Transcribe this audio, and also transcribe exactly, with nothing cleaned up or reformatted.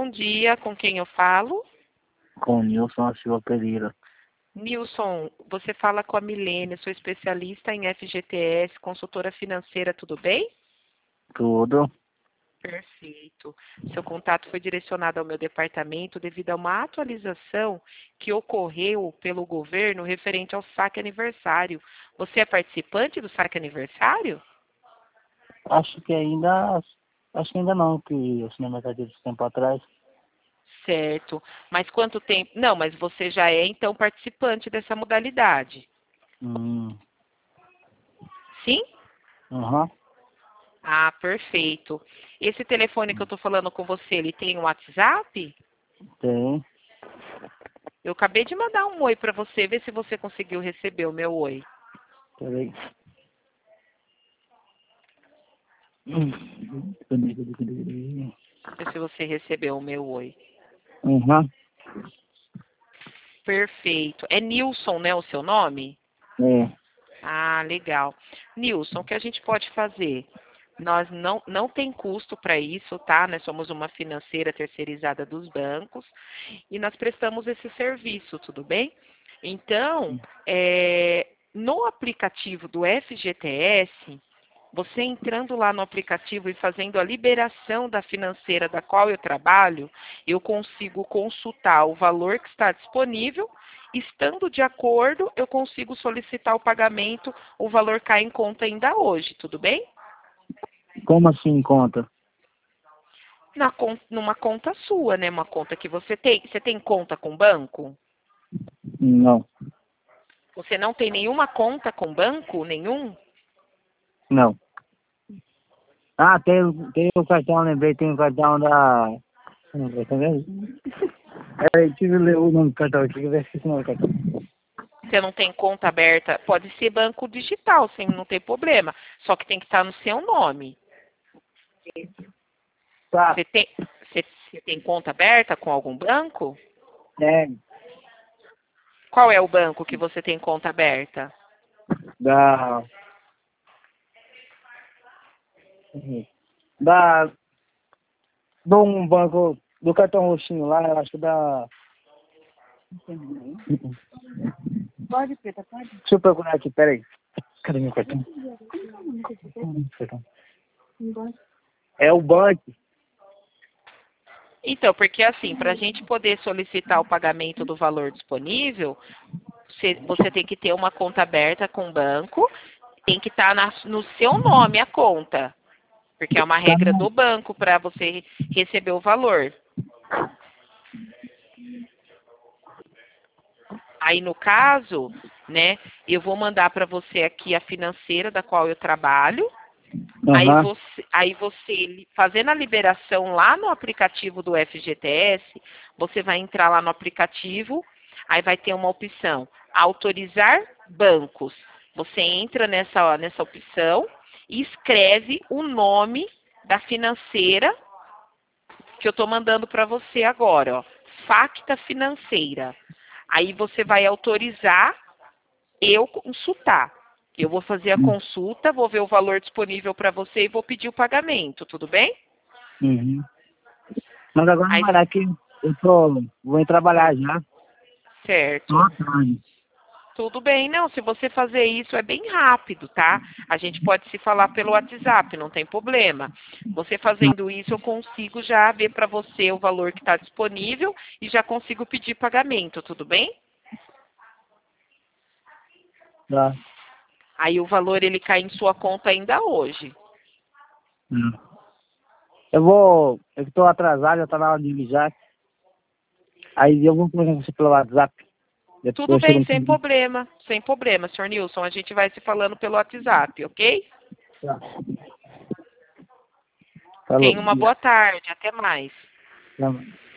bom dia. Com quem eu falo? Com Nilson Silva Pereira. Nilson, você fala com a Milene, sou especialista em F G T S, consultora financeira, tudo bem? Tudo. Perfeito. Seu contato foi direcionado ao meu departamento devido a uma atualização que ocorreu pelo governo referente ao saque aniversário. Você é participante do saque aniversário? Acho que ainda. Acho que ainda não, que eu assinei metade desse tempo atrás. Certo. Mas quanto tempo? Não, mas você já é então participante dessa modalidade. Hum. Sim? Aham. Ah, perfeito. Esse telefone que eu estou falando com você, ele tem um WhatsApp? Tem. Eu acabei de mandar um oi para você, ver se você conseguiu receber o meu oi. Peraí. Hum. Ver se você recebeu o meu oi. Aham. Perfeito. É Nilson, né, o seu nome? É. Ah, legal. Nilson, o que a gente pode fazer? Nós não, não tem custo para isso, tá? Nós somos uma financeira terceirizada dos bancos e nós prestamos esse serviço, tudo bem? Então, é, no aplicativo do F G T S, você entrando lá no aplicativo e fazendo a liberação da financeira da qual eu trabalho, eu consigo consultar o valor que está disponível. Estando de acordo, eu consigo solicitar o pagamento, o valor cai em conta ainda hoje, tudo bem? Como assim conta? Na, con- numa conta sua, né? Uma conta que você tem. Você tem conta com banco? Não. Você não tem nenhuma conta com banco? Nenhum? Não. Ah, tem, tem o cartão, lembrei, tem o cartão da. Não, tá vendo? Peraí, deixa eu ler o nome do cartão aqui, ver se esse nome do cartão. Você não tem conta aberta? Pode ser banco digital, sem não ter problema. Só que tem que estar no seu nome. Tá. Você tem, você, você tem conta aberta com algum banco? É, Qual é o banco que você tem conta aberta? da. Da. De um banco. Do cartão roxinho lá, eu acho que da. Pode, Preta, pode. Deixa eu procurar aqui, peraí. Cadê meu cartão? Cartão. É o banco. Então, porque assim, para a gente poder solicitar o pagamento do valor disponível, você, você tem que ter uma conta aberta com o banco, tem que estar no seu nome a conta, porque é uma Tá regra no. do banco para você receber o valor. Aí, no caso, né, eu vou mandar para você aqui a financeira da qual eu trabalho. Aí Aham. você, aí você, fazendo a liberação lá no aplicativo do F G T S, você vai entrar lá no aplicativo, aí vai ter uma opção, autorizar bancos. Você entra nessa, nessa opção e escreve o nome da financeira que eu estou mandando para você agora, ó, Facta Financeira. Aí você vai autorizar eu consultar. Eu vou fazer a consulta, vou ver o valor disponível para você e vou pedir o pagamento, tudo bem? Uhum. Mas agora não Aí, vai dar que eu tô. Vou ir trabalhar já. Tô certo. à tarde. Tudo bem, não, se você fazer isso é bem rápido, tá? A gente pode se falar pelo WhatsApp, não tem problema. Você fazendo isso, eu consigo já ver para você o valor que está disponível e já consigo pedir pagamento, tudo bem? Tá. Aí o valor ele cai em sua conta ainda hoje. Hum. Eu vou. Eu tô atrasado, já tá na hora de ligar. Aí eu vou conversar com você pelo WhatsApp. Tudo Depois bem, chega sem aqui. problema, sem problema, senhor Nilson. A gente vai se falando pelo WhatsApp, ok? Tá. Falou. Tenha uma boa tarde, até mais. Tá.